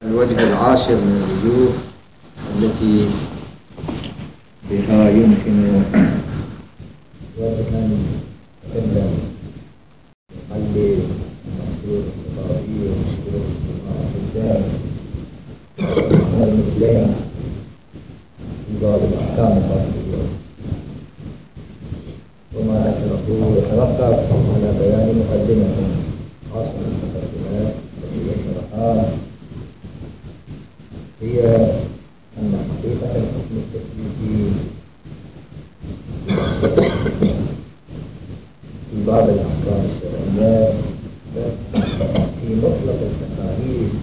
الوجه العاشر من الوجوه التي بها يمكن وجها إلا حل المحصول الخطابي ومشكلة الاجتماع الإنسان والمثلين في باب الأحكام الخاصة وما ذكره يتوقف على بيان مقدمة خاصة المقدمات التي ذكرها هي أن حقيقة الحكم التكليفي في بعض الأحكام الشرعية في مطلق التكاليف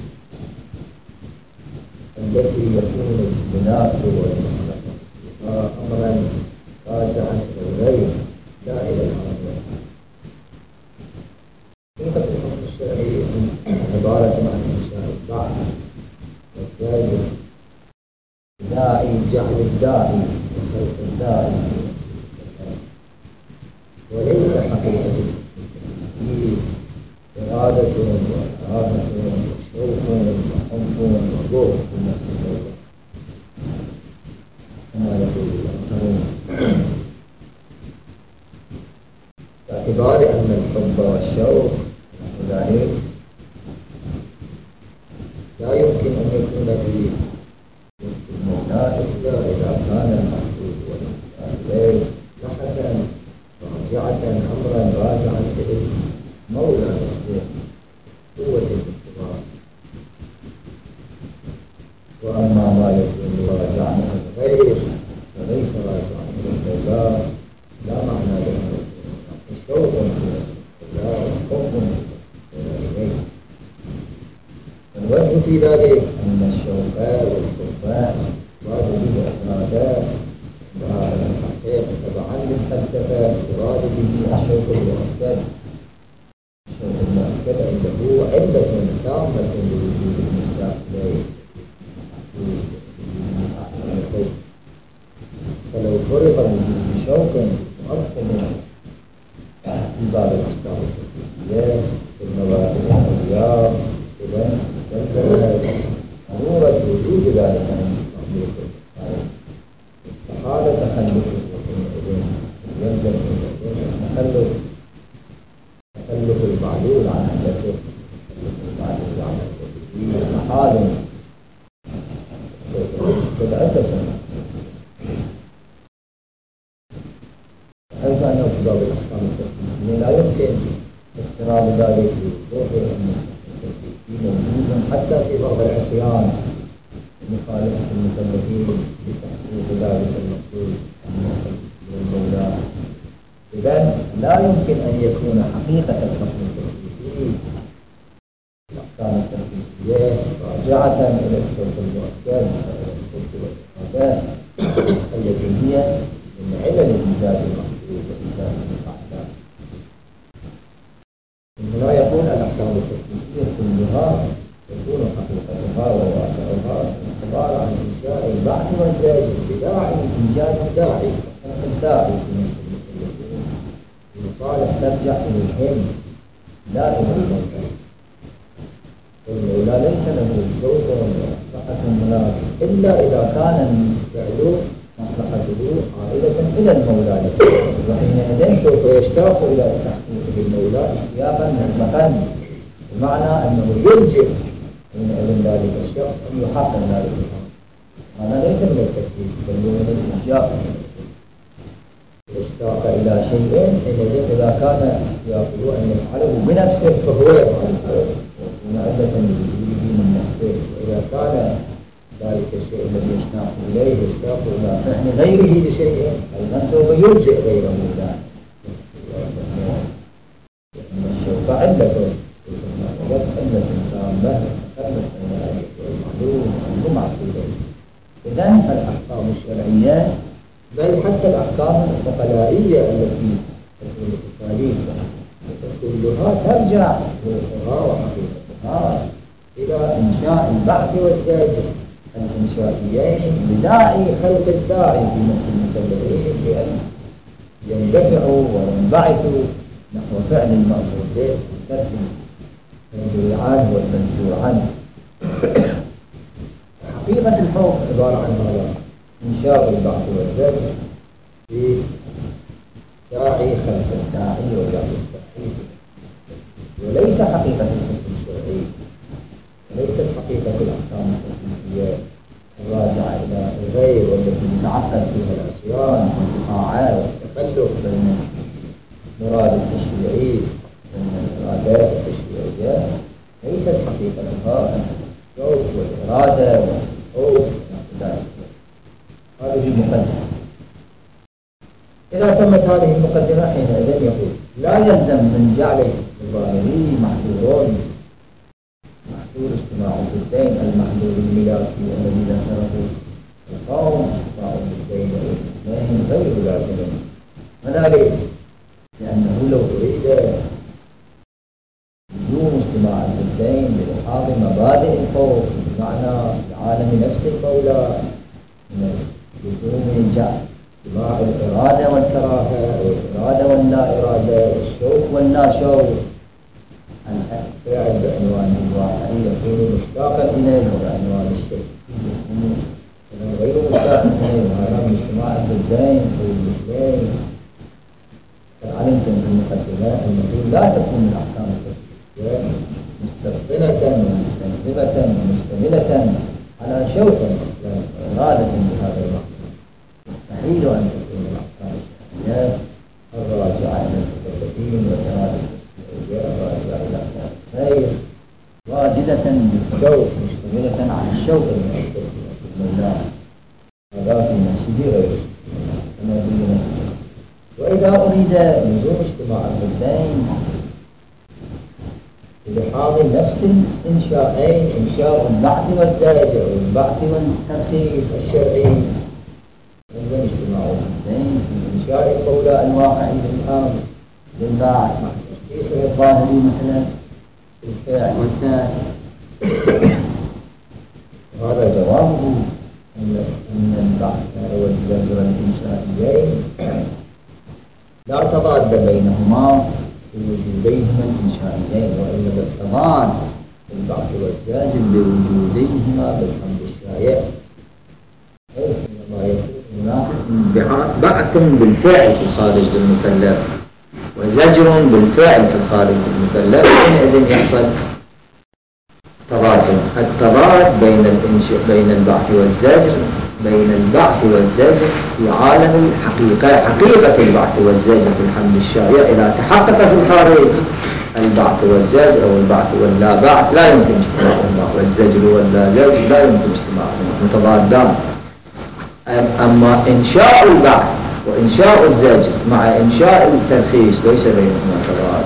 التي يكون المناسب والمصلحة فيها أمرا راجعا إلى الغير لا إلى الأمر. حقيقة الحكم الشرعي عبارة عن إنشاء البعث والزاجر داعي جعل الداعي وخلق الداعي وليس حقيقة التكليف إرادة وإرادة وشوق وحب وبغض كما يقول الآخرون، باعتبار أن الحب والشوق ذلك لا يمكن أن يكون في المولى إلا إذا كان المحبوب والمستعد لحظة راجعة أمرا راجعا إلى المولى نفسه قوة الاختبار. وأما ما يكون راجعا إلى الغير فليس راجعا إلى المولى لا معنى له الشوق لا حكم إليه. الوجه في ذلك أن الشوق والحب مراد به أفرادا وهذا الحقيقة طبعا للفلسفة مراد به الشوق المؤكد. الشوق المؤكد عنده علة تامة لوجود المشتاق إليه فلو فرض وجود شوق مؤكد في بعض الأحكام التكليفية في المواد العليا إذن ضرورة وجود ذلك المخلوق استحالة تخلفه يلزم تخلف المعلول عن علته المعلول عن علته محال بالأسف حيث أنه في باب الأحكام التكليفية لا يمكن اقتراب ذلك بوضوح أن موجود حتى في بعض العصيان مخالفة المكلفين بتحقيق ذلك المقصود من المولى. إذن لا يمكن أن يكون حقيقة الحكم التكليفي الأحكام التكليفية راجعة إلى الشرط المؤكد والإرادات التي هي من علل الإيجاد المقصود وإيجاد الأحكام. لا يكون الأحكام التكليفية كلها يكون حقيقتها وواقعها عبارة عن إنشاء البعث والزاجر بداعي إيجاد الداعي وخلق الداعي في نفس المكلفين لمصالح ترجع إلى العلم لا إلى المنكر. والمولى ليس له شوق ومصلحة مناسب إلا إذا كان الفعل مصلحته عائلة إلى المولى نفسه وحينئذ سوف يشتاق إلى تحقيق المولى اشتياقا مطلقا بمعنى أنه يلجئ حينئذ ذلك الشخص أن يحقق ذلك الأمر. هذا ليس من التكليف بل هو من الإنشاء. يشتاق إلى شيء حينئذ إذا كان اشتياقه أن يفعله بنفسه فهو يفعله ويكون علة لوجوده من نفسه. وإذا كان ذلك الشيء الذي يشتاق إليه يشتاق إلى فعل غيره لشيء أيضا سوف يلجئ غيره ذلك. لأن الشوق علة علة تامة تخلف عن المعلوم والمعقول. إذن فالأحكام الشرعية بل حتى الأحكام الفقهية التي تكون التكاليف كلها ترجع روحها وحقيقتها إلى إنشاء البعث والزاجر الإنشائيين بداعي خلق الداعي في نفس المكلفين بأن يندفعوا وينبعثوا نحو فعل المأمور به وترك المنهي عنه والمنهي عنه. حقيقة الحكم عبارة عن هذا إنشاء البعث والزجر في داعي خلف الداعي وداعي التحقيق، وليس حقيقة الحكم الشرعي، وليست حقيقة الأحكام التكليفية الراجعة إلى الغير والتي يتعقد فيها العصيان والإطاعة والتخلف بين المراد التشريعي وبين الإرادات التشريعية، ليست حقيقتها الشوق والإرادة والخوف ونحو هذه المقدمة. إذا تمت هذه المقدمة حينئذ يقول لا يلزم من جعل الظاهري محظور اجتماع الضدين المحظور الملاكي الذي ذكره القوم اجتماع الضدين والاثنين غير لازم، وذلك لأنه لو أريد لزوم اجتماع الضدين بإلحاظ مبادئ الخوف بمعنى بعالم نفس المولى من لزوم اجتماع الإرادة والكراهة والإرادة واللا إرادة والشوق واللا شوق، الفاعل بعنوان الواقعي يكون مشتاقا إليه وبعنوان الشيء يكون غير مشتاق إليه، وهذا من اجتماع الضدين أو المثلين. علمتم في المقدمة أنه لا تكون الأحكام التكليفية مستبطنة ومستنزبة ومشتملة على شوق أصلا وإرادة بهذا المعنى. مستحيل أن تكون الأحكام الشرعية الراجعة إلى المكلفين والإرادة الراجعة إلى الخير واجدة بالشوق مشتملة على الشوق المؤثر في المولى، هذا في نفسه غير كما بينا. وإذا أريد لزوم اجتماع الضدين بلحاظ نفس الإنشاءين إنشاء البعث والزجر والبعث والترخيص الشرعي، يلزم اجتماع الضدين في إنشاء المولى الواقعي للأمر للبعث مع ترخيص الظاهري مثلا الفاعل والذات. وهذا جوابه أن البعث والزجر الإنشائيين لا تضاد بينهما في وجوديهما الإنشائيين، وإنما التضاد البعث والزاجر بوجوديهما بالحمد الشائع، إنما يكون هناك بعث بالفعل في الخارج المكلف وزجر بالفعل في الخارج المكلف، حينئذ يحصل تضاد. التضاد بين البعث والزجر بين البعث والزجر في عالم الحقيقة، حقيقة البعث والزجر في الحمد الشائع إذا تحقق في الخارج البعث والزجر أو البعث واللا بعث لا يمكن اجتماعهما، والزجر واللا زجر لا يمكن اجتماعهما، متضادان. أما إنشاء البعث وإنشاء الزجر مع إنشاء الترخيص ليس بينهما تضاد،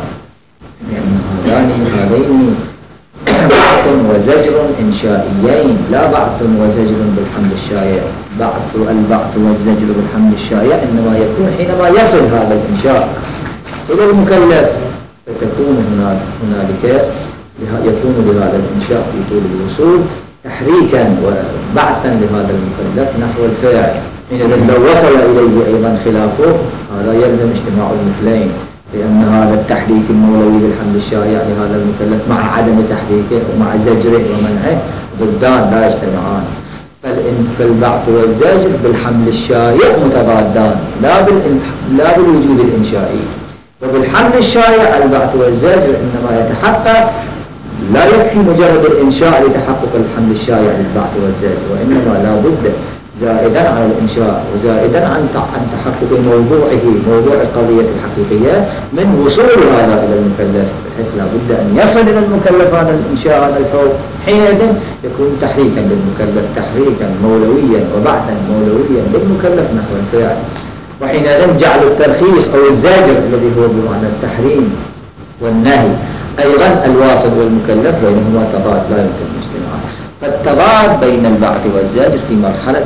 لأن هذين بعث وزجر إنشائيين لا بعث وزجر بالحمد الشائع. البعث والزجر بالحمد الشائع إنما يكون حينما يصل هذا الإنشاء إلى المكلف، فتكون هنالك يكون لهذا الإنشاء في طول الوصول تحريكا وبعثا لهذا المكلف نحو الفاعل. إذا لو وصل إليه أيضا خلافه هذا يلزم اجتماع المثلين، لأن هذا التحريك المولوي بالحمد الشائع لهذا المكلف مع عدم تحريكه ومع زجره ومنعه ضدان لا يجتمعان. فالبعث والزجر بالحمل الشائع متضادان لا بالوجود الإنشائي. وبالحمل الشائع البعث والزجر إنما يتحقق لا يكفي مجرد الإنشاء لتحقق الحمل الشائع للبعث والزجر، وإنما لا بد زائدا على الإنشاء وزائدا عن تحقق موضوع القضية الحقيقية من وصول هذا إلى المكلف، بحيث لا بد أن يصل إلى المكلف هذا الإنشاء هذا الحكم، حينئذ يكون تحريكا للمكلف، تحريكا مولويا وبعثا مولويا للمكلف نحو الفاعل. وحينئذ جعل الترخيص أو الزاجر الذي هو بمعنى التحريم والنهي أيضا الواصل والمكلف بينهما تضاد لا يمكن الاجتماع. فالتضاد بين البعث والزاجر في مرحلة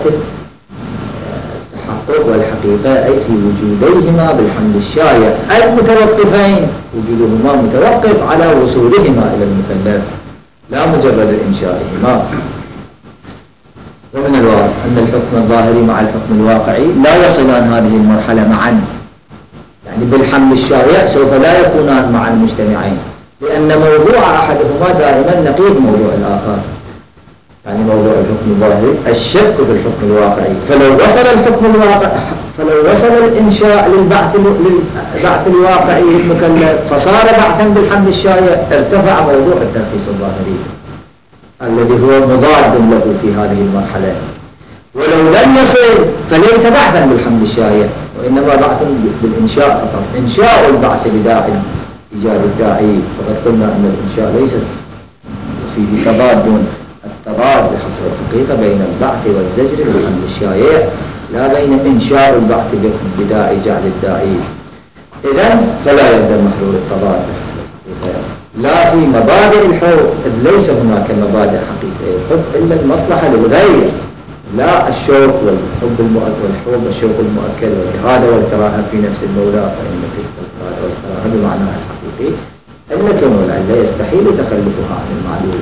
التحقق والحقيقة أي في وجوديهما بالحمد الشائع المتوقفين، وجودهما متوقف على وصولهما إلى المكلف لا مجرد إنشائهما. ومن الواضح أن الحكم الظاهري مع الحكم الواقعي لا يصلان هذه المرحلة معا، يعني بالحمل الشائع سوف لا يكونان معا مجتمعين، لأن موضوع أحدهما دائما نقيض موضوع الآخر. يعني موضوع الحكم الظاهري الشك في الحكم الواقعي. فلو وصل الإنشاء للبعث الواقعي للمكلف فصار بعثا بالحمل الشائع، ارتفع موضوع الترخيص الظاهري الذي هو مضاد له في هذه المرحلة. ولو لم يصل فليس بعثا بالحمل الشائع، وإنما بعث بالإنشاء فقط. إنشاء البعث بداعي إيجاد الداعي، فقد قلنا أن الإنشاء ليس فيه تضاد. التضاد بحسب الحقيقة بين البعث والزجر بالحمل الشائع، لا بين إنشاء البعث بداعي جعل الداعي. إذن فلا يلزم محلول التضاد بحسب الحقيقة لا في مبادئ الحب، إذ ليس هناك مبادئ حقيقية الحب إلا المصلحة للغير، لا الشوق والحب والحب والشوق المؤكد والإرادة والكراهة في نفس المولى، فإن تلك الإرادة والكراهة بمعناها الحقيقي علة والعلة يستحيل تخلفها عن المعلوم.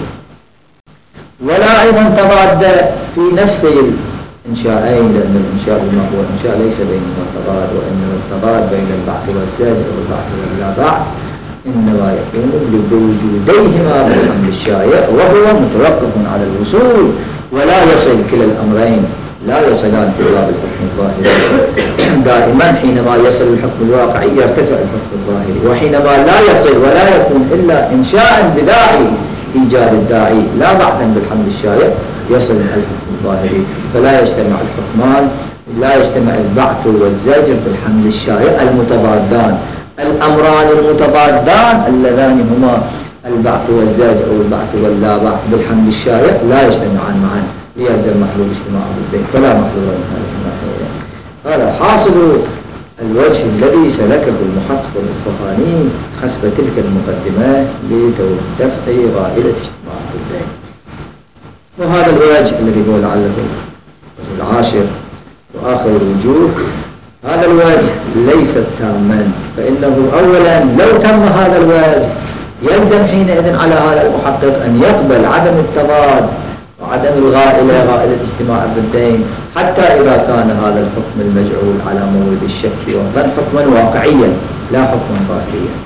ولا أيضا تضاد في نفس الإنشاءين، لأن الإنشاء هو الإنشاء ليس بينهما تضاد، وإنما التضاد بين البعث والزجر والبعث واللا بعث إنما يكون بوجوديهما بالحمل الشائع، وهو متوقف على الوصول، ولا يصل كلا الأمرين، لا يصلان في باب الحكم الظاهري. دائما حينما يصل الحكم الواقعي يرتفع الحكم الظاهري، وحينما لا يصل ولا يكون إلا إنشاء بداعي إيجاد الداعي لا بعثا بالحمل الشائع يصل الحكم الظاهري. فلا يجتمع الحكمان، لا يجتمع البعث والزجر بالحمل الشائع المتضادان. الأمران المتضادان اللذان هما البعث والزجر أو البعث واللا بعث بالحمل الشائع لا يجتمعان معا ليلزم محلول اجتماع بالبيت، فلا محلول من هذا حاصل الوجه الذي سلكه المحقق الإصفهاني حسب تلك المقدمات لدفع غائلة اجتماع بالبيت. وهذا الوجه الذي هو لعله العاشر وآخر الوجوه، هذا الوجه ليس تاما، فإنه أولا لو تم هذا الوجه يلزم حينئذ على هذا المحقق أن يقبل عدم التضاد وعدم غائلة اجتماع الضدين، حتى إذا كان هذا الحكم المجعول على مورد الشك والظن حكما واقعيا لا حكما ظاهريا.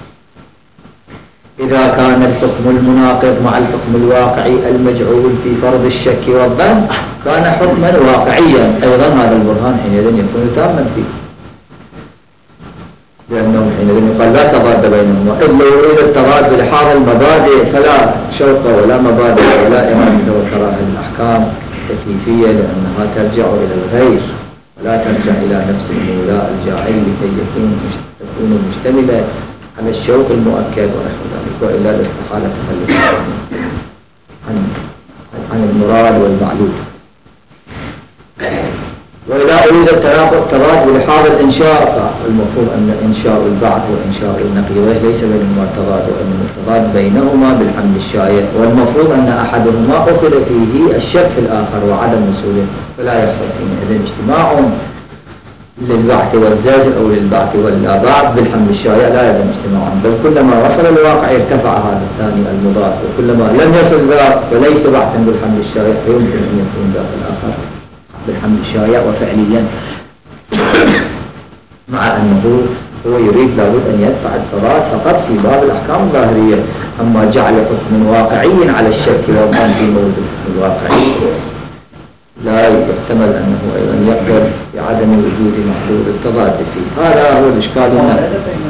إذا كان الحكم المناقض مع الحكم الواقعي المجعول في فرض الشك والظن كان حكما واقعيا أيضا، هذا البرهان حينئذ يكون تاما فيه، لأنه حينئذ يقال لا تضاد بينهما. إذ لو يريد التضاد بلحاظ المبادئ فلا شوق ولا مبادئ ولا إرادة وكراهة الأحكام التكليفية، لأنها ترجع إلى الغير ولا ترجع إلى نفس المولى الجاعل، لكي تكون مشتملة على الشوق المؤكد ونحو ذلك، وإلا الاستحالة تخلف عن المراد والمعلوم. وإذا أريد التضاد بلحاظ الإنشاء فالمفروض أن إنشاء البعث وإنشاء النقيض ليس بينهما تضاد، وإنما التضاد بينهما بالحمل الشائع، والمفروض أن أحدهما أخذ فيه الشك في الآخر وعدم وصوله، فلا يحصل حينئذ اجتماع للبعث والزجر أو للبعث واللا بعث بالحمل الشائع، لا يلزم اجتماعا، بل كلما وصل الواقع ارتفع هذا الثاني المضاد، وكلما لم يصل ذاك فليس بعثا بالحمل الشائع فيمكن أن يكون ذاك الآخر بالحمل الشائع وفعليا، مع أنه هو يريد لابد أن يدفع التضاد فقط في باب الأحكام الظاهرية. أما جعل حكم واقعي على الشك والظن في موضوع الحكم الواقعي لا يحتمل أنه أيضا يقبل بعدم وجود محدود التضاد فيه. هذا هو الإشكال هنا.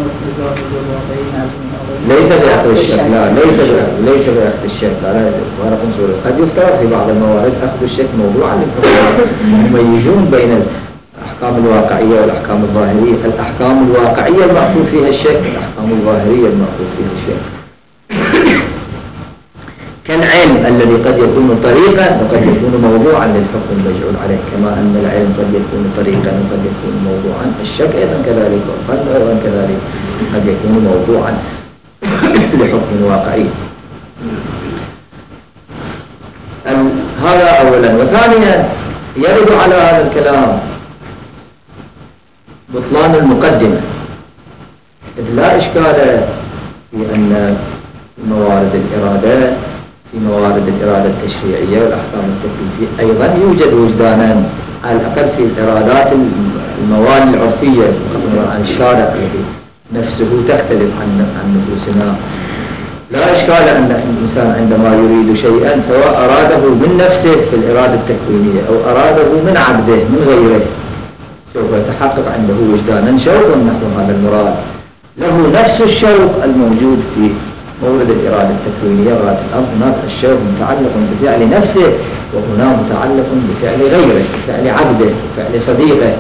ليس بأخذ الشك، لا ليس بأخذ الشك، لا قد يفترض في بعض الموارد أخذ الشك موضوعا للحكم. يميزون بين الأحكام الواقعية والأحكام الظاهرية. الأحكام الواقعية المأخوذ فيها الشك، الأحكام الظاهرية المأخوذ فيها الشك. كالعلم الذي قد يكون طريقا وقد يكون موضوعا للحكم المجعول عليه، كما أن العلم قد يكون طريقا وقد يكون موضوعا، الشك أيضا كذلك، والظن أيضا كذلك قد يكون موضوعا لحكم واقعي. هذا أولا. وثانيا يرد على هذا الكلام بطلان المقدمة، إذ لا إشكال في أن موارد الإرادة في موارد الإرادة التشريعية والأحكام التكليفية أيضا يوجد وجدانا، على الأقل في الإرادات المواد العرفية عن الشارع الذي نفسه تختلف عن نفوسنا. لا إشكال أن الإنسان عندما يريد شيئا سواء أراده من نفسه في الإرادة التكوينية أو أراده من عبده من غيره سوف يتحقق عنده وجدانا شوق نحو هذا المراد، له نفس الشوق الموجود في مورد الإرادة التكوينية. إرادة الأمر هناك الشوق متعلق بفعل نفسه، وهنا متعلق بفعل غيره، بفعل عبده، بفعل صديقه.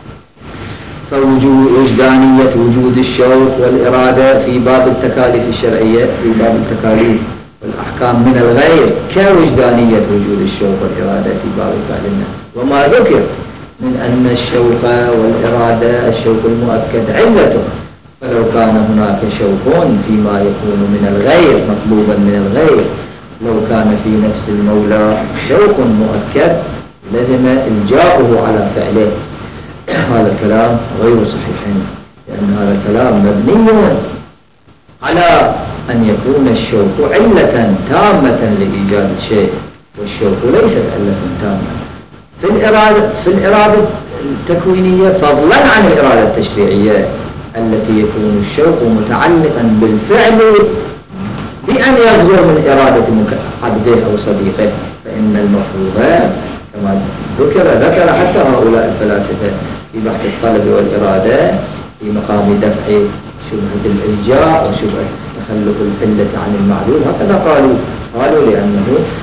فوجدانية وجود الشوق والإرادة في باب التكاليف الشرعية، في باب التكاليف والأحكام من الغير كوجدانية وجود الشوق والإرادة في باب فعل النفس. وما ذكر من أن الشوق والإرادة الشوق المؤكد علته، فلو كان هناك شوق فيما يكون من الغير مطلوبا من الغير، لو كان في نفس المولى شوق مؤكد لزم إلجاؤه على فعله. هذا الكلام غير صحيح، لأن هذا الكلام مبني على أن يكون الشوق علة تامة لإيجاد الشيء، والشوق ليست علة تامة في الإرادة التكوينية، فضلا عن الإرادة التشريعية التي يكون الشوق متعلقا بالفعل بأن يصدر من إرادة عبده أو صديقه. فإن المفروضات كما ذكر حتى هؤلاء الفلاسفة في بحث الطلب والإرادة في مقام دفع شبهة الإلجاء وشبهة تخلف العلة عن المعلوم، هكذا قالوا لأنه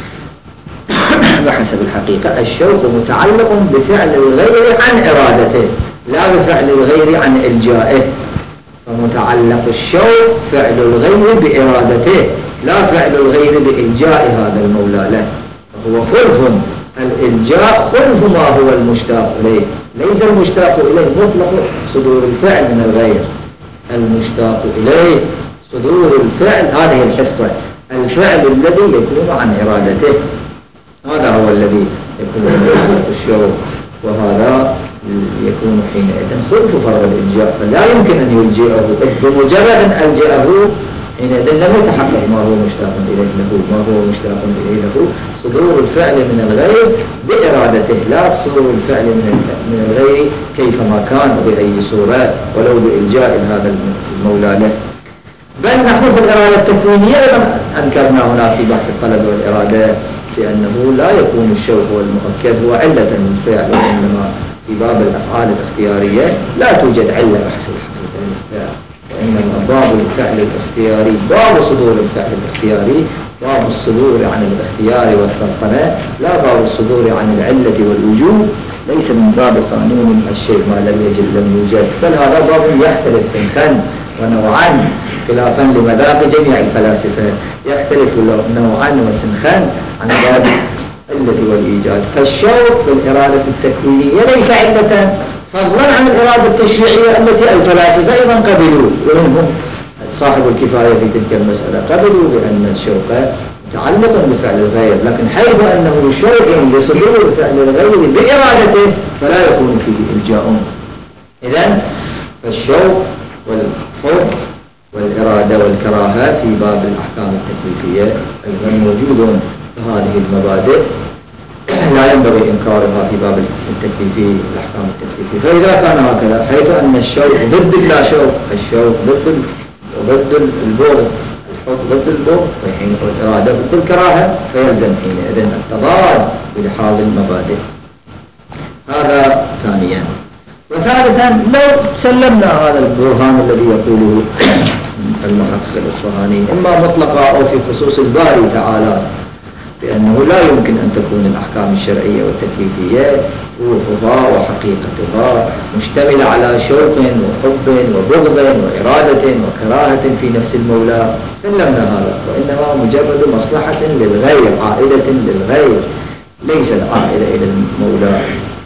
بحسب الحقيقة الشوق متعلق بفعل الغير عن إرادته لا بفعل الغير عن إلجائه، فمتعلق الشوق فعل الغير بإرادته لا فعل الغير بإلجاء هذا المولى له، فهو خلف الإلجاء خلف ما هو المشتاق إليه، ليس المشتاق إليه مطلق صدور الفعل من الغير، المشتاق إليه صدور الفعل هذه الحصة، الفعل الذي يكون عن إرادته، هذا هو الذي يكون الشوق، وهذا يكون حينئذ خلف فرض الإلجاء، فلا يمكن أن يلجئه بمجرد أن ألجأه حينئذ لم يتحقق ما هو مشتاق إليه له، ما هو مشتاق إليه له صدور الفعل من الغير بإرادته، لا صدور الفعل من الغير كيفما كان بأي صورة ولو بإلجاء هذا المولى له. بل نحن في الإرادة التكوينية أنكرنا هنا في بحث الطلب والإرادة بأنه لا يكون الشوق والمؤكد هو علة للفعل، وإنما في باب الأفعال الاختيارية لا توجد علة بحسب الحقيقة للفعل، وإنما باب الفعل الاختياري باب صدور الفعل الاختياري، باب الصدور عن الاختيار والسلطنة، لا باب الصدور عن العلة والوجود، ليس من باب قانون الشيء ما لم يجد لم يوجد، بل هذا باب يختلف سنخا ونوعا خلافا لمذاق جميع الفلاسفة، يختلف نوعا وسنخا عن باب العلة والإيجاد. فالشوق في الإرادة التكوينية ليس علة، فضلا عن الإرادة التشريعية التي الفلاسفة أيضا قبلوا، وهم صاحب الكفاية في تلك المسألة قبلوا بأن الشوق متعلق بفعل الغير، لكن حيث أنه شوق لصدور فعل الغير بإرادته فلا يكون فيه إلجاء. إذن فالشوق والحب والإرادة والكراهة في باب الأحكام التكليفية أيضا موجود، هذه المبادئ لا ينبغي إنكارها في باب التكليفي الأحكام التكليفية. فإذا كان هكذا حيث أن الشوق ضد لا شوق، الشوق ضد البغض، الحب ضد البغض، فحين الإرادة ضد الكراهة فيلزم حينئذ التضاد بلحاظ المبادئ. هذا ثانيا. وثالثا لو سلمنا هذا البرهان الذي يقوله المحقق الإصفهاني إما مطلقا أو في خصوص الباري تعالى بأنه لا يمكن أن تكون الأحكام الشرعية والتكليفية روحها وحقيقتها مشتملة على شوق وحب وبغض وإرادة وكراهة في نفس المولى، سلمنا هذا، وإنما مجرد مصلحة للغير عائدة للغير ليست عائدة إلى المولى،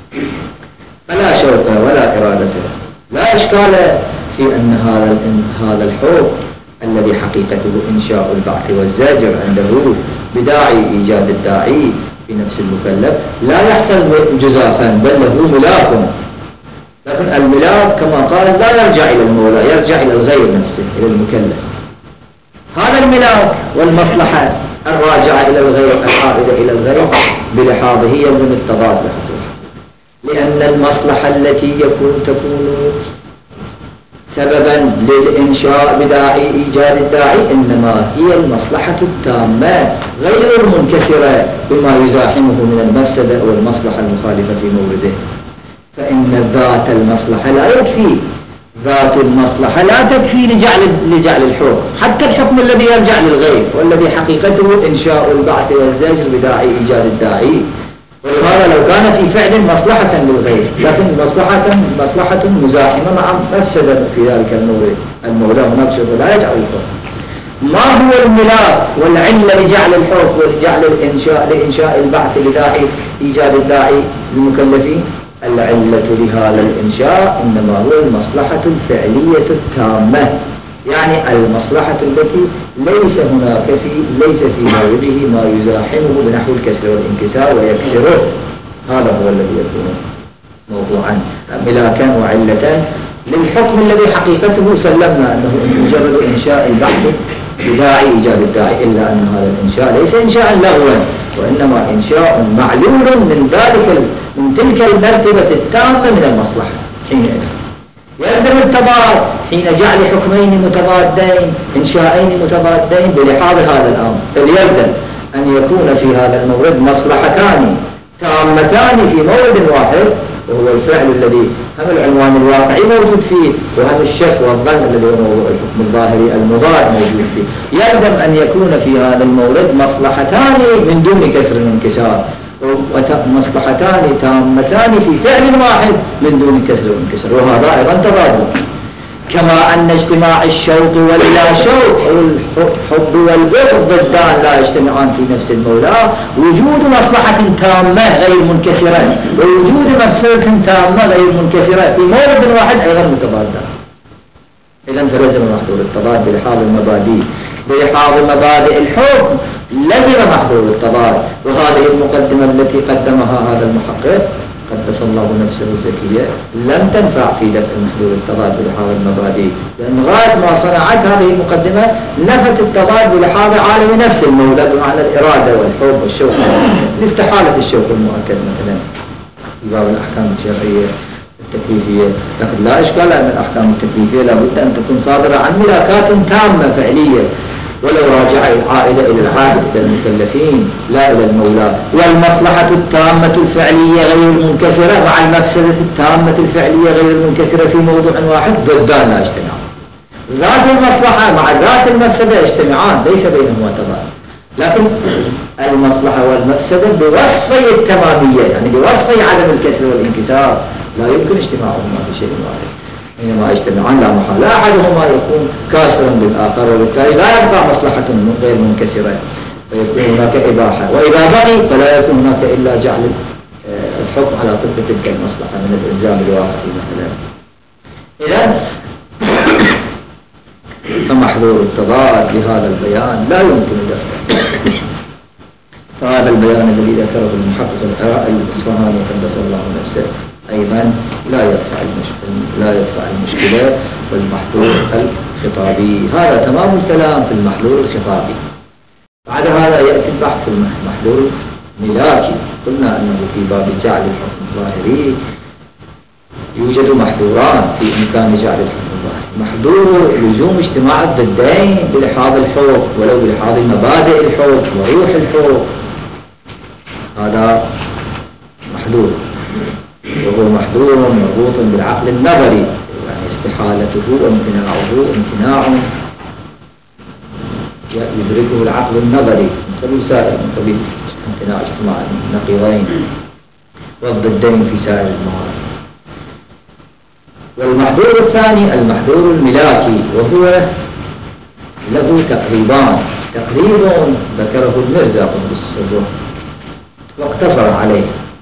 فلا شوق ولا إرادة. لا إشكال في أن هذا الحب الذي حقيقته إنشاء البعث والزاجر عنده بداعي إيجاد الداعي في نفس المكلف لا يحصل جزافا بل له ملاك، لكن الملاك كما قال لا يرجع إلى المولى، يرجع إلى الغير نفسه، إلى المكلف. هذا الملاك والمصلحة الراجعة إلى الغير العائدة إلى الغير بلحاظه يلزم التضاد بحسب، لأن المصلحة التي تكون سببا للإنشاء بداعي إيجاد الداعي، إنما هي المصلحة التامة غير المنكسرة بما يزاحمه من المفسدة والمصلحة المخالفة في مورده. فإن ذات المصلحة لا يكفي، ذات المصلحة لا تكفي لجعل الحكم، حتى الحكم الذي يرجع للغير والذي حقيقته إنشاء البعث والزجر بداعي إيجاد الداعي. ولهذا لو كان في فعل مصلحة للغير، لكن مصلحة مزاحمة مع مفسدة في ذلك المولى هناك شيء لا يجعل الحكم. ما هو الملاك والعلة لجعل الحكم ولجعل لإنشاء البعث بداعي إيجاد الداعي للمكلفين؟ العلة لهذا الإنشاء إنما هو المصلحة الفعلية التامة، يعني المصلحة التي ليس في مورده ما يزاحمه بنحو الكسر والانكسار ويكسره. هذا هو الذي يكون موضوعا ملاكا وعلة للحكم الذي حقيقته سلمنا أنه مجرد إنشاء البحث بداعي إيجاد الداعي، إلا أن هذا الإنشاء ليس إنشاء لغوا، وإنما إنشاء معلول من تلك المرتبة التامة من المصلحة. حينئذ يلزم التضاد حين جعل حكمين متضادين، إنشائين متضادين بلحاظ هذا الأمر، فليلزم أن يكون في هذا المورد مصلحتان تامتان في مورد واحد، وهو الفعل الذي هم العنوان الواقعي موجود فيه، وهم الشك والظن الذي هو موضوع الحكم الظاهري المضاد موجود فيه. يلزم أن يكون في هذا المورد مصلحتان من دون كسر وانكسار، ومصلحتان تامتان في فعل واحد من دون كسر وانكسار، وهذا أيضا تضاد. كما أن اجتماع الشوق واللا شوق أو الحب والبغض ضدان لا يجتمعان في نفس المولى، وجود مصلحة تامة غير منكسرة ووجود مفسدة تامة غير منكسرة في مورد واحد أيضا متضادان. إذن فلزم محظور التضاد بلحاظ مبادئ الحكم، لزم محظور التضاد. وهذه المقدمة التي قدمها هذا المحقق قدس الله نفسه الزكية لم تنفع في دفع محظور التضاد بلحاظ المبادئ، لأن غاية ما صنعت هذه المقدمة نفت التضاد بلحاظ عالم نفس المولى بمعنى الإرادة والحب والشوق، لاستحالة الشوق المؤكد مثلا في باب الأحكام الشرعية التكليفية. لكن لا إشكال أن الأحكام التكليفية لابد أن تكون صادرة عن ملاكات تامة فعلية، ولو راجع العائلة إلى العائد إلى المكلفين لا إلى المولى. والمصلحة التامة الفعلية غير المنكسرة مع المفسدة التامة الفعلية غير المنكسرة في موضوع واحد ضدان لا يجتمعان. ذات المصلحة مع ذات المفسدة يجتمعان، ليس بينهما تضاد، لكن المصلحة والمفسدة بوصفي التمامية، يعني بوصفي عدم الكسر والانكسار لا يمكن اجتماعهما في شيء واحد. حينما يجتمعان لا محالة أحدهما يكون كاسرا بالآخر، وبالتالي لا يبقى مصلحة غير منكسرة ويكون هناك إباحة، وإذا بقي فلا يكون هناك إلا جعل الحكم على طبق تلك المصلحة من الإلزام الواقعي مثلا. إذن فمحظور التضاد لهذا البيان لا يمكن دفعه. فهذا البيان الذي ذكره المحقق الإصفهاني قدس الله نفسه أيضا لا يدفع المشكلة والمحظور الخطابي. هذا تمام الكلام في المحظور الخطابي. بعد هذا يأتي البحث في المحظور الملاكي. قلنا أنه في باب جعل الحكم الظاهري يوجد محظوران في إمكان جعل الحكم الظاهري. محظور لزوم اجتماع الضدين بلحاظ الحكم ولو بلحاظ مبادئ الحكم وروح الحكم، هذا محظور، وهو محظور مربوط بالعقل النظري، يعني استحالته امتناع يدركه العقل النظري من قبل سائر من قبل امتناع اجتماع النقيضين والضدين في سائر الموارد. والمحظور الثاني المحظور الملاكي، وهو له تقريبان. تقريب ذكره المرزا قدس سره واقتصر عليه،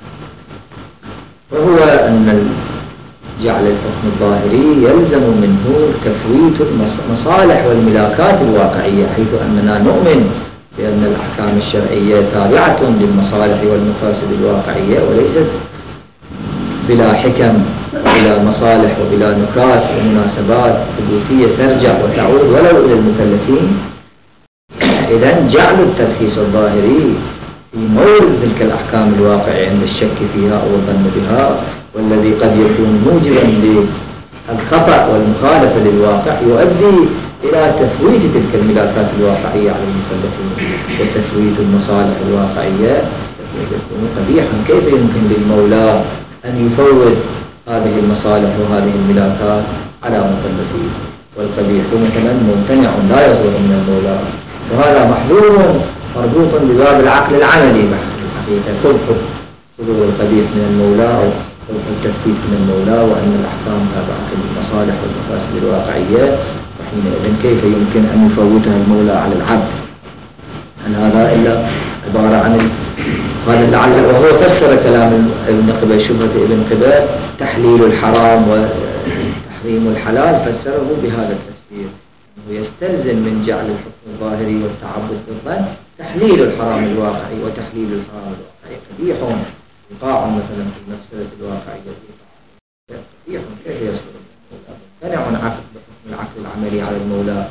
وهو أن جعل الحكم الظاهري يلزم منه تفويت المصالح والملاكات الواقعية، حيث أننا نؤمن بأن الأحكام الشرعية تابعة للمصالح والمفاسد الواقعية وليست بلا حكم وبلا مصالح وبلا نكات ومناسبات ثبوتية ترجع وتعود ولو إلى المكلفين. إذن جعل الترخيص الظاهري في مورد تلك الأحكام الواقعية عند الشك فيها أو الظن بها، والذي قد يكون موجبا الخطأ والمخالفة للواقع يؤدي إلى تفويت تلك الملاكات الواقعية على المكلفين وتفويت المصالح الواقعية يكون قبيحا. كيف يمكن للمولى أن يفوت هذه المصالح وهذه الملاكات على مكلفين؟ والقبيح مثلا ممتنع لا يصدر من المولى، وهذا محظور مربوط بباب العقل العملي بحسب الحقيقة. قبح صدور القبيح من المولى أو التفكيك من المولى، وأن الأحكام تابعة للمصالح والمفاسد الواقعية، وحينئذ كيف يمكن أن يفوتها المولى على العبد؟ هل هذا إلا عبارة عن هذا لعل؟ وهو فسر كلام ابن قبيل، شبهة ابن قبيل، تحليل الحرام وتحريم الحلال، فسره بهذا التفسير، أنه يستلزم من جعل الحكم الظاهري والتعبد بالظن تحليل الحرام الواقعي، وتحليل الحرام الواقعي قبيح. إيقاع مثلا في المفسدة الواقعية قبيح، كيف يصدر منع عقد بحكم العقل العملي على المولى؟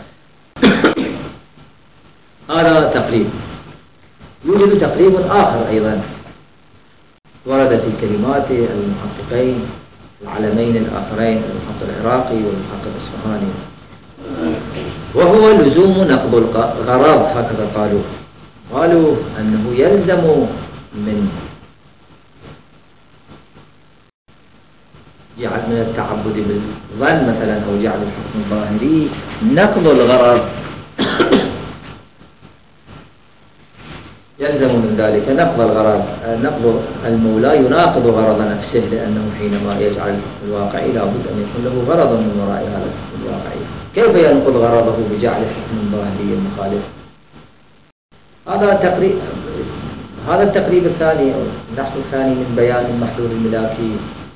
هذا تقريب. يوجد تقريب آخر أيضا ورد في كلمات المحققين العلمين الآخرين، المحقق العراقي والمحقق الإصفهاني، وهو لزوم نقض الغرض. هكذا قالوا أنه يلزم من جعل من التعبد بالظن مثلا أو جعل الحكم الظاهري نقض الغرض، يلزم من ذلك نقض الغرض. نقض المولى يناقض غرض نفسه، لأنه حينما يجعل الحكم الواقعي لابد أن يكون له غرض من وراء هذا الحكم الواقعي. كيف ينقض غرضه بجعل حكم ظاهري مخالف؟ هذا التقريب الثاني أو النحو الثاني من بيان المحذور الملاكي.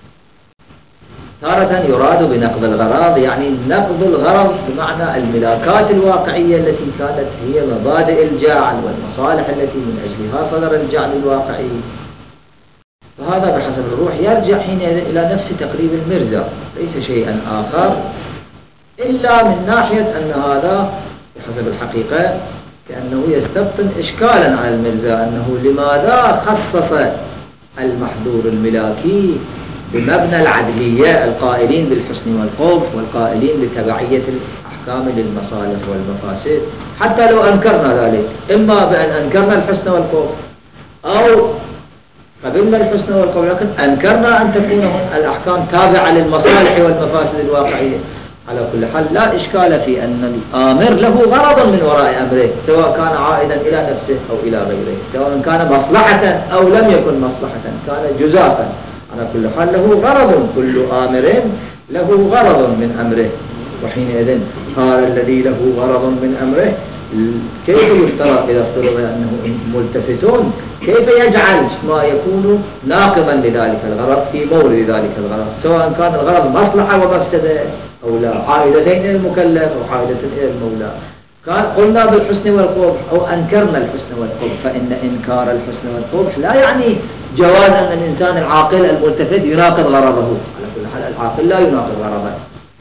تارة يراد بنقض الغرض يعني نقض الغرض بمعنى الملاكات الواقعية التي كانت هي مبادئ الجعل والمصالح التي من أجلها صدر الجعل الواقعي. فهذا بحسب الروح يرجع حينئذ إلى نفس تقريب المرزا، ليس شيئا آخر إلا من ناحية أن هذا بحسب الحقيقة كأنه يستبطن إشكالا على المرزا، أنه لماذا خصص المحذور الملاكي بمبنى العدلية، القائلين بالحسن والقبح والقائلين بتبعية الأحكام للمصالح والمفاسد، حتى لو أنكرنا ذلك، إما بأن أنكرنا الحسن والقبح أو قبلنا الحسن والقبح، لكن أنكرنا أن تكون الأحكام تابعة للمصالح والمفاسد الواقعية. على كل حال لا إشكال في أن الآمر له غرض من وراء أمره، سواء كان عائدا إلى نفسه أو إلى غيره، سواء كان مصلحة أو لم يكن مصلحة، كان جزافا، على كل حال له غرض. كل آمر له غرض من أمره، وحينئذ هذا الذي له غرض من أمره كيف يفترض إذا افترض أنه ملتفتون، كيف يجعل ما يكون ناقضا لذلك الغرض في مورد ذلك الغرض، سواء كان الغرض مصلحة ومفسدة أو لا، عائدتين إلى المكلف أو عائدة إلى المولى. قلنا بالحسن والقبح أو أنكرنا الحسن والقبح، فإن إنكار الحسن والقبح لا يعني جواز أن الإنسان العاقل الملتفت يناقض غرضه. على كل حال العاقل لا يناقض غرضه.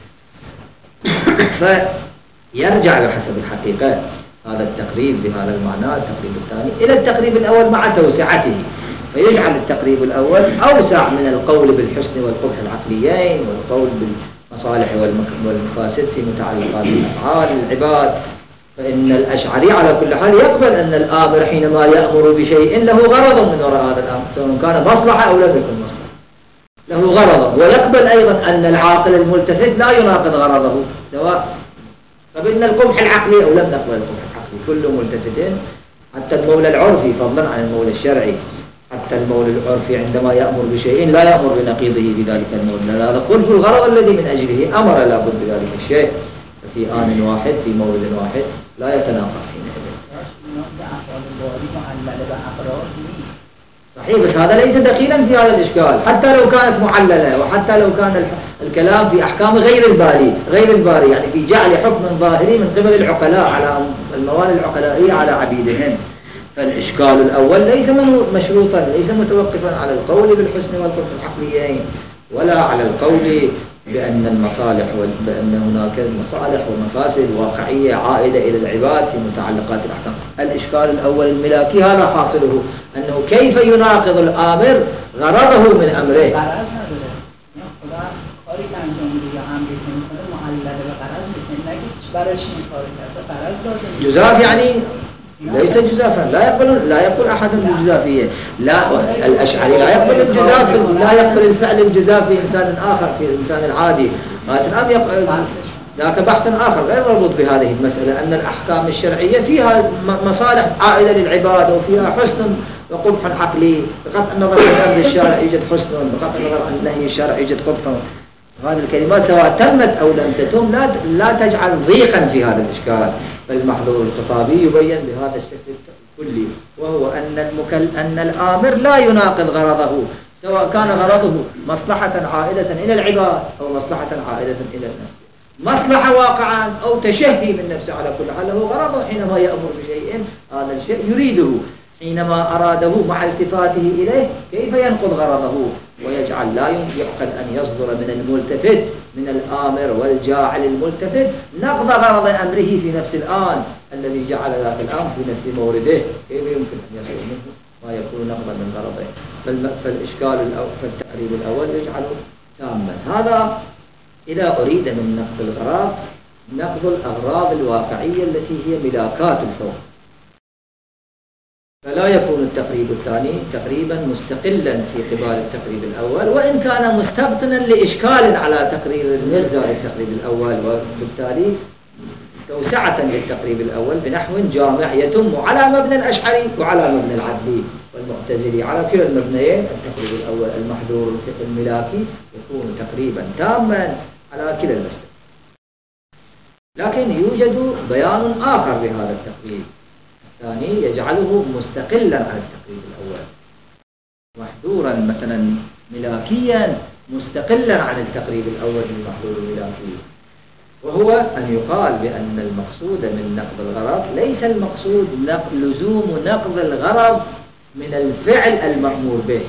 فيرجع بحسب الحقيقة هذا التقريب بهذا المعنى، التقريب الثاني، إلى التقريب الأول مع توسعته، فيجعل التقريب الأول أوسع من القول بالحسن والقبح العقليين والقول بالمصالح والمفاسد في متعلقات الأفعال العباد. فإن الأشعري على كل حال يقبل أن الآمر حينما يأمر بشيء له غرض من وراء هذا الأمر، سواء كان مصلحة أو لم يكن مصلحة، له غرض. ويقبل أيضا أن العاقل الملتفت لا يناقض غرضه، سواء قبلنا القبح العقلي أو لم نقبل القبح العقلي، كل ملتفت. حتى المولى العرفي فضلا عن المولى الشرعي، حتى المولى العرفي عندما يأمر بشيء لا يأمر بنقيضه بذلك المولى، هذا خلف الغرض الذي من أجله أمر لابد بذلك الشيء في آن واحد في مورد واحد لا يتناقض حينئذ. صحيح، بس هذا ليس دخيلا في هذا الإشكال، حتى لو كانت معللة، وحتى لو كان الكلام في أحكام غير الباري، يعني في جعل حكم ظاهري من قبل العقلاء على الموانئ العقلائية على عبيدهم. فالإشكال الأول ليس مشروطا، ليس متوقفا على القول بالحسن والقبح العقليين، ولا على القول بأن المصالح بأن هناك مصالح ومفاسد واقعية عائدة إلى العباد في متعلقات الأحكام. الإشكال الأول الملاكي هذا حاصله، أنه كيف يناقض الآمر غرضه من أمره. جزاف يعني ليس جزافا، لا يقول أحد بالجزافية. لا، الأشعري لا يقبل الجزاف، لا يقبل الفعل الجزاف في إنسان آخر، في الإنسان العادي. ذاك بحث آخر غير مربوط بهذه المسألة، أن الأحكام الشرعية فيها مصالح عائلة للعباد، وفيها حسن وقبح عقلي. بقطع النظر عن أمر الشارع يوجد حسن، بقطع النظر عن نهي الشارع يوجد قبح. هذه الكلمات سواء تمت أو لم تتم لا تجعل ضيقا في هذا الإشكال. فالمحظور الخطابي يبين بهذا الشكل الكلي، وهو أن الآمر لا يناقض غرضه، سواء كان غرضه مصلحة عائدة إلى العباد أو مصلحة عائدة إلى النفس، مصلحة واقعا أو تشهي من نفسه. على كل حال له غرضه حينما يأمر بشيء، هذا الشيء يريده. حينما أراده مع التفاته إليه كيف ينقض غرضه ويجعل لا يعقل أن يصدر من الملتفت، من الآمر والجاعل الملتفت، نقض غرض أمره في نفس الآن الذي جعل ذاك الأمر في نفس مورده. كيف يمكن أن يصدر منه ما يكون نقضا من غرضه؟ فالتقريب الأول يجعله تاما. هذا إذا أريد من نقض الغرض نقض الأغراض الواقعية التي هي ملاكات الحكم، فلا يكون التقريب الثاني تقريبا مستقلا في قبال التقريب الأول، وإن كان مستبطنا لإشكال على تقرير المرجع للتقريب الأول، وبالتالي توسعة للتقريب الأول بنحو جامع يتم على مبنى الأشعري وعلى مبنى العدلي والمعتزلي. على كلا المبنيين التقريب الأول المحظور الفقه الملاكي يكون تقريبا تاما على كلا المسلك. لكن يوجد بيان آخر لهذا التقريب الثاني يجعله مستقلا عن التقريب الأول، محظورا مثلا ملاكيا مستقلا عن التقريب الأول المحظور الملاكي، وهو أن يقال بأن المقصود من نقض الغرض ليس المقصود لزوم نقض الغرض من الفعل المأمور به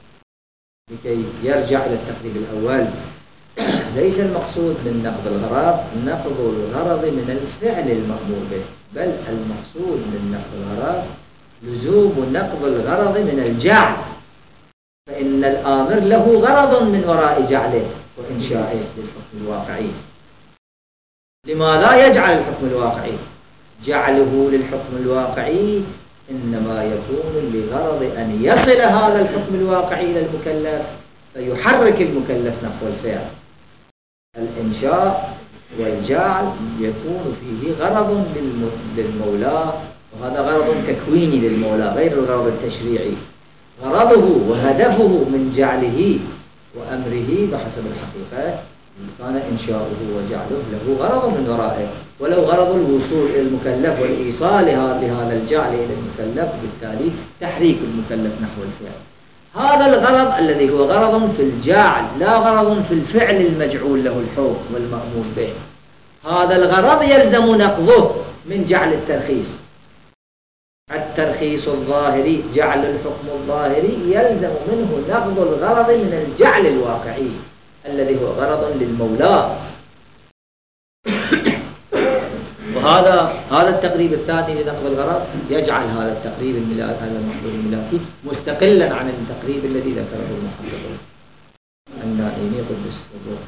لكي يرجع إلى التقريب الأول. ليس المقصود من نقض الغرض نقض الغرض من الفعل المأمور به، بل المقصود من نقض الغرض لزوم نقض الغرض من الجعل، فإن الآمر له غرض من وراء جعله وإنشائه للحكم الواقعي. لما لا يجعل الحكم الواقعي؟ جعله للحكم الواقعي إنما يكون لغرض أن يصل هذا الحكم الواقعي إلى المكلف فيحرك المكلف نحو الفعل. الإنشاء والجعل يكون فيه غرض للمولى، وهذا غرض تكويني للمولى غير الغرض التشريعي. غرضه وهدفه من جعله وأمره بحسب الحقيقة كان إنشاؤه وجعله له غرض من ورائه، ولو غرض الوصول إلى المكلف والإيصال لهذا الجعل إلى المكلف، بالتالي تحريك المكلف نحو الفعل. هذا الغرض الذي هو غرض في الجعل لا غرض في الفعل المجعول له الحكم والمأمور به. هذا الغرض يلزم نقضه من جعل الترخيص. الترخيص الظاهري جعل الحكم الظاهري يلزم منه نقض الغرض من الجعل الواقعي الذي هو غرض للمولى. وهذا التقريب الثاني لنقض الغرض يجعل هذا التقريب هذا المحظور الملاكي مستقلا عن التقريب الذي ذكره المحقق النائمي قدس الروح.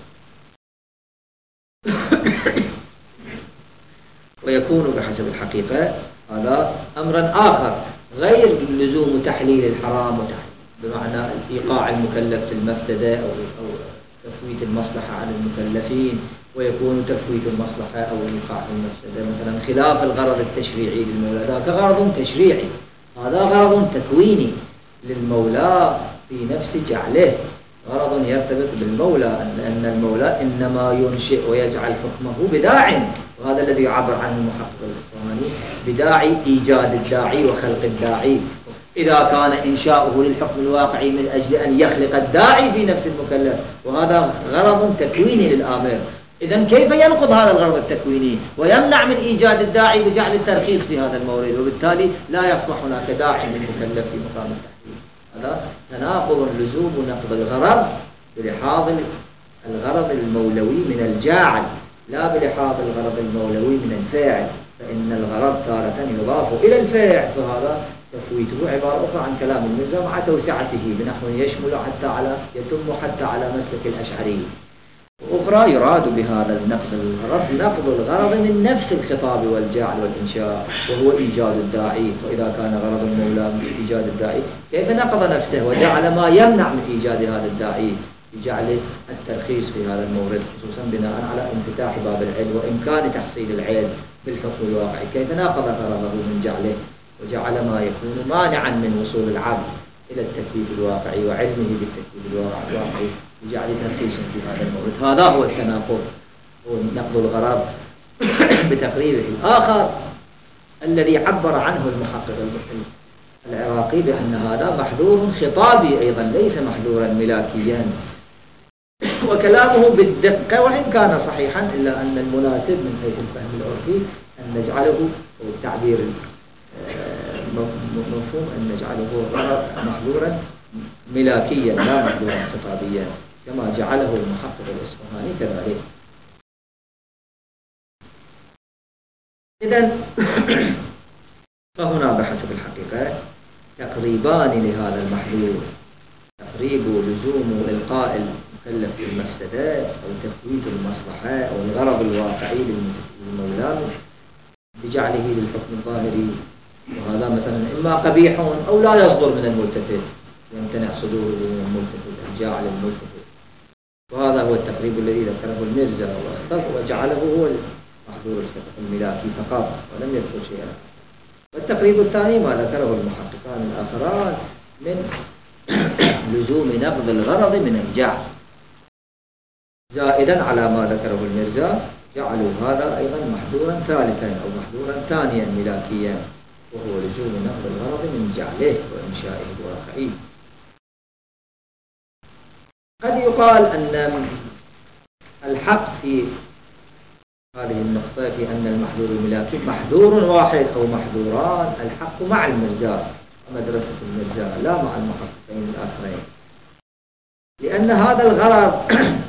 ويكون بحسب الحقيقة هذا أمرا آخر غير لزوم تحليل الحرام بمعنى إيقاع المكلف في المفسدة أو تفويت المصلحة على المكلفين، ويكون تفويت المصلحة أو إيقاع المفسدة مثلا خلاف الغرض التشريعي للمولى. ذاك غرض تشريعي، هذا غرض تكويني للمولى في نفس جعله، غرض يرتبط بالمولى، أن المولى إنما ينشئ ويجعل حكمه بداع، وهذا الذي يعبر عنه المحقق الإسلامي بداعي إيجاد الداعي وخلق الداعي. إذا كان إنشاؤه للحكم الواقعي من أجل أن يخلق الداعي في نفس المكلف، وهذا غرض تكويني للآمر، إذن كيف ينقض هذا الغرض التكويني ويمنع من إيجاد الداعي بجعل الترخيص في هذا المورد، وبالتالي لا يصبح هناك داعي للمكلف في مقام التحليل. هذا تناقض لزوم نقض الغرض بلحاظ الغرض المولوي من الجاعل لا بلحاظ الغرض المولوي من الفاعل، فإن الغرض تارة يضاف إلى الفاعل، فهذا تفويته عبارة أخرى عن كلام المرزا مع توسعته بنحو يشمل يتم حتى على مسلك الأشعري. أخرى يراد بهذا النقض الغرض نقض الغرض من نفس الخطاب والجعل والإنشاء، وهو إيجاد الداعي. وإذا كان غرض المولى من إيجاد الداعي، كيف نقض نفسه وجعل ما يمنع من إيجاد هذا الداعي بجعل الترخيص في هذا المورد، خصوصا بناء على انفتاح باب العلم وإمكان تحصيل العلم بالحكم الواقعي. كيف ناقض غرضه من جعله وجعل ما يكون مانعا من وصول العبد إلى التكليف الواقعي وعلمه بالتكليف الواقعي بجعل ترخيص في هذا المورد. هذا هو التناقض، هو نقض الغرض بتقريره. الآخر الذي عبر عنه المحقق العراقي بأن هذا محذور خطابي أيضا ليس محذورا ملاكيا، وكلامه بالدقة وإن كان صحيحا، إلا أن المناسب من حيث الفهم العرفي أن نجعله والتعبير مفهوم أن نجعله محذورا ملاكيا لا محذورا خطابيا كما جعله المحقق الإصفهاني كذلك. إذن فهنا بحسب الحقيقة تقريبان لهذا المحذور: تقريب لزوم إلقاء المكلف بالمفسدة أو تفويت المصلحة أو الغرض الواقعي للمولى بجعله للحكم الظاهري، وهذا مثلا إما قبيح أو لا يصدر من الملتفت، يمتنع صدوره من الملتفت الجاعل الملتفت. وهذا هو التقريب الذي ذكره المرزا وجعله هو المحذور الملاكي فقط ولم يذكر شيئا. والتقريب الثاني ما ذكره المحققان الآخران من لزوم نقض الغرض من الجعل، زائدا على ما ذكره المرزا، جعلوا هذا أيضا محذورا ثالثا أو محذورا ثانيا ملاكيا، وهو لزوم نقض الغرض من جعله وإنشائه الواقعي. قد يقال أن الحق في هذه النقطة في أن المحذور الملاكي محذور واحد أو محذوران، الحق مع المرزا ومدرسة المرزا لا مع المحققين الآخرين، لأن هذا الغرض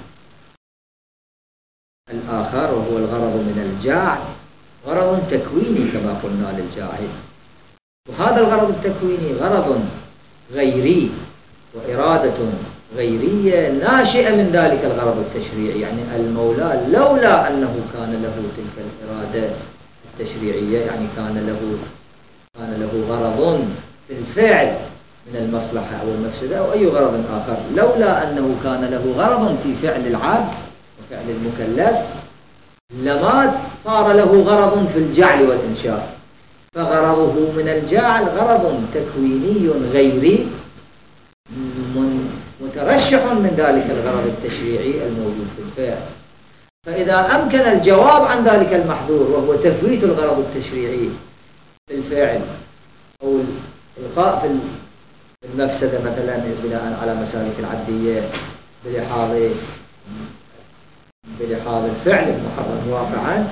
الآخر وهو الغرض من الجاعل غرض تكويني كما قلنا للجاعل، وهذا الغرض التكويني غرض غيري وإرادة غيرية ناشئة من ذلك الغرض التشريعي. يعني المولى لولا أنه كان له تلك الإرادة التشريعية، يعني كان له غرض في الفعل من المصلحة أو المفسدة أو أي غرض آخر، لولا أنه كان له غرض في فعل العبد وفعل المكلف لما صار له غرض في الجعل والإنشاء. فغرضه من الجعل غرض تكويني غيري مترشح من ذلك الغرض التشريعي الموجود في الفعل. فإذا أمكن الجواب عن ذلك المحذور وهو تفويت الغرض التشريعي في الفعل أو الإلقاء في المفسدة مثلا بناء على مسالك العدية بلحاظ الفعل المحرم واقعا،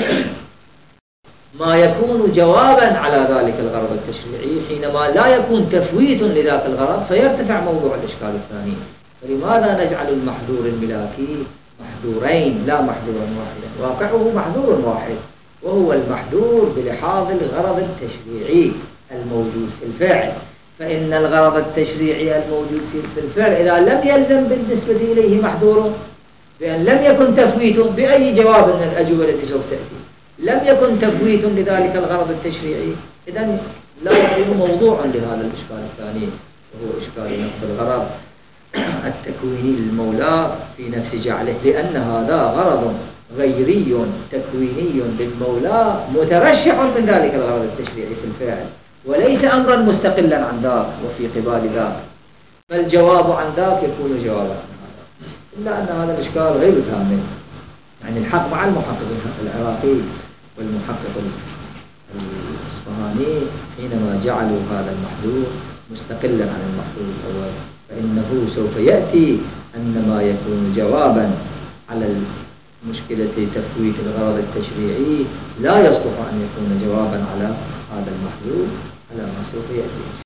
ما يكون جوابا على ذلك الغرض التشريعي حينما لا يكون تفويت لذاك الغرض فيرتفع موضوع الإشكال الثاني. فلماذا نجعل المحذور الملاكي محذورين لا محذورا واحدا؟ واقعه محذور واحد وهو المحذور بلحاظ الغرض التشريعي الموجود في الفعل. فإن الغرض التشريعي الموجود في الفعل إذا لم يلزم بالنسبة إليه محذور، بأن لم يكن تفويت بأي جواب من الأجوبة التي سوف تأتي، لم يكن تفويت لذلك الغرض التشريعي، إذن لا يكون موضوع لهذا الإشكال الثاني وهو إشكال نقض الغرض التكويني للمولى في نفس جعله، لأن هذا غرض غيري تكويني للمولى مترشح من ذلك الغرض التشريعي في الفعل، وليس أمرا مستقلا عن ذاك وفي قبال ذاك، فالجواب عن ذاك يكون جوابا عن هذا. إلا أن هذا الإشكال غير تام، يعني الحق مع المحقق العراقي والمحقق الإصفهاني حينما جعلوا هذا المحذور مستقلا عن المحذور الأول، فإنه سوف يأتي أن ما يكون جوابا على مشكلة تفويت الغرض التشريعي لا يصلح أن يكون جوابا على هذا المحذور على ما سوف يأتي.